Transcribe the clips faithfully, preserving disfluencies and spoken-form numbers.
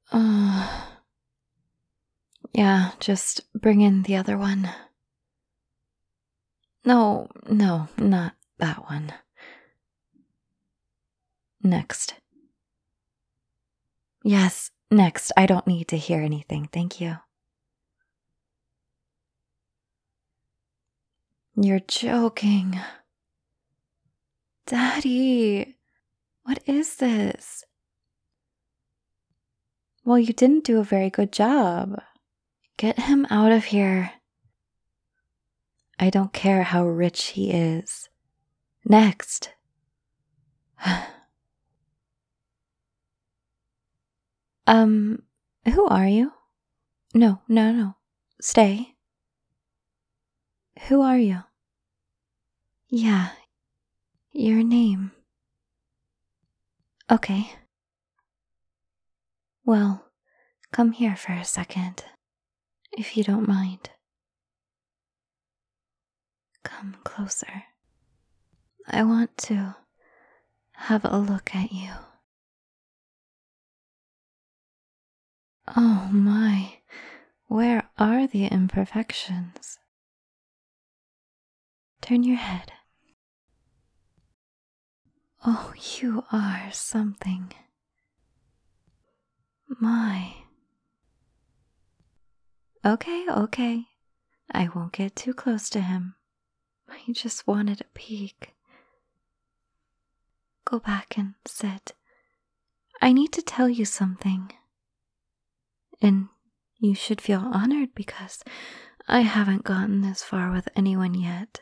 Uh, yeah, just bring in the other one. No, no, not that one. Next. Yes, next. I don't need to hear anything, thank you. You're joking. Daddy, what is this? Well, you didn't do a very good job. Get him out of here. I don't care how rich he is. Next. um, who are you? No, no, no. Stay. Who are you? Yeah, your name. Okay. Well, come here for a second, if you don't mind. Come closer. I want to have a look at you. Oh my, where are the imperfections? Turn your head. Oh, you are something. My. Okay, okay. I won't get too close to him. I just wanted a peek. Go back and sit. I need to tell you something. And you should feel honored because I haven't gotten this far with anyone yet.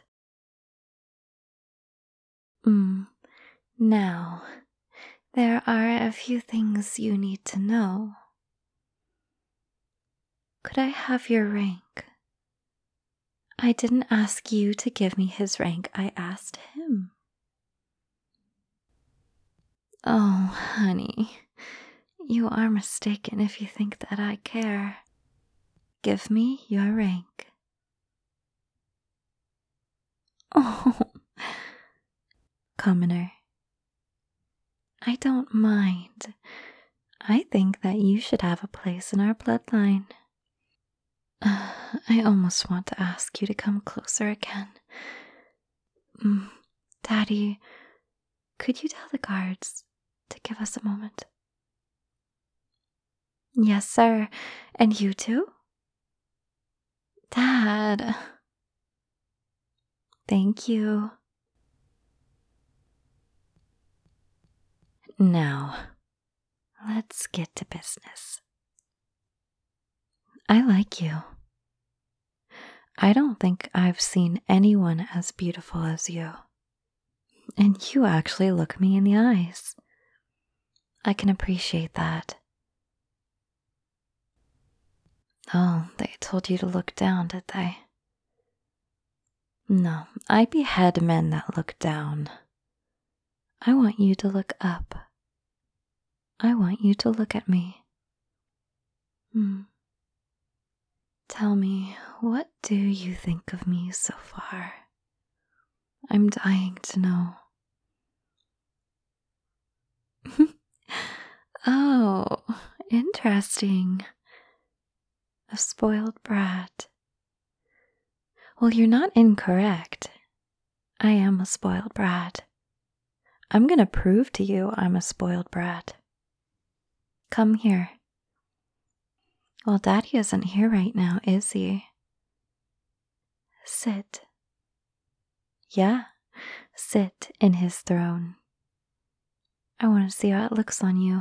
Mm. Now, there are a few things you need to know. Could I have your rank? I didn't ask you to give me his rank, I asked him. Oh, honey, you are mistaken if you think that I care. Give me your rank. Oh, commoner. I don't mind. I think that you should have a place in our bloodline. Uh, I almost want to ask you to come closer again. Mm, Daddy, could you tell the guards to give us a moment? Yes, sir. And you too? Dad. Thank you. Now, let's get to business. I like you. I don't think I've seen anyone as beautiful as you. And you actually look me in the eyes. I can appreciate that. Oh, they told you to look down, did they? No, I behead men that look down. I want you to look up. I want you to look at me. Hmm. Tell me, what do you think of me so far? I'm dying to know. Oh, interesting. A spoiled brat. Well, you're not incorrect. I am a spoiled brat. I'm gonna prove to you I'm a spoiled brat. Come here. Well, Daddy isn't here right now, is he? Sit. Yeah, sit in his throne. I want to see how it looks on you.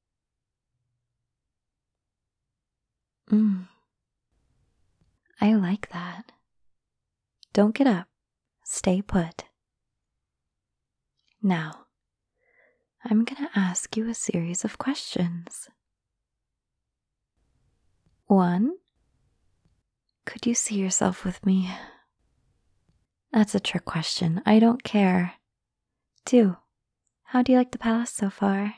Mm. I like that. Don't get up. Stay put. Now, I'm gonna ask you a series of questions. One, could you see yourself with me? That's a trick question. I don't care. Two, how do you like the palace so far?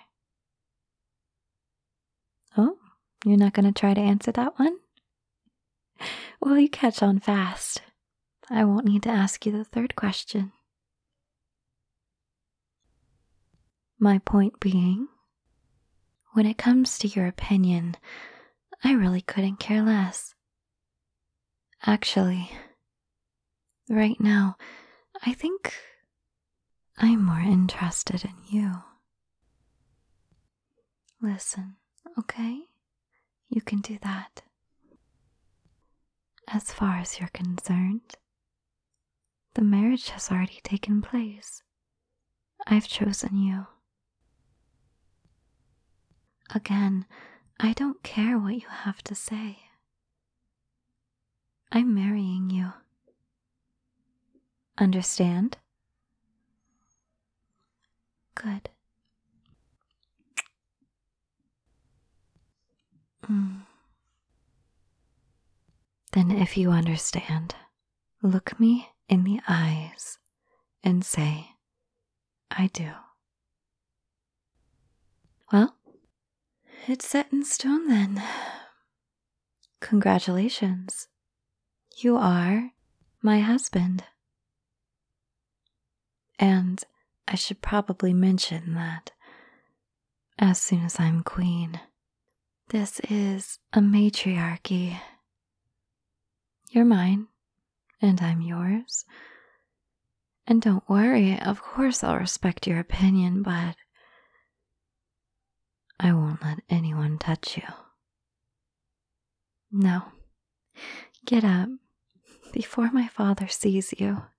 Oh, you're not gonna try to answer that one? Well, you catch on fast. I won't need to ask you the third question. My point being, When it comes to your opinion, I really couldn't care less. Actually, right now, I think I'm more interested in you. Listen, okay? You can do that. As far as you're concerned, the marriage has already taken place. I've chosen you. Again, I don't care what you have to say. I'm marrying you. Understand? Good. Mm. Then if you understand, look me in the eyes and say, I do. Well, it's set in stone then. Congratulations. You are my husband. And I should probably mention that as soon as I'm queen, this is a matriarchy. You're mine, and I'm yours. And don't worry, of course I'll respect your opinion, but I won't let anyone touch you. Now, get up before my father sees you.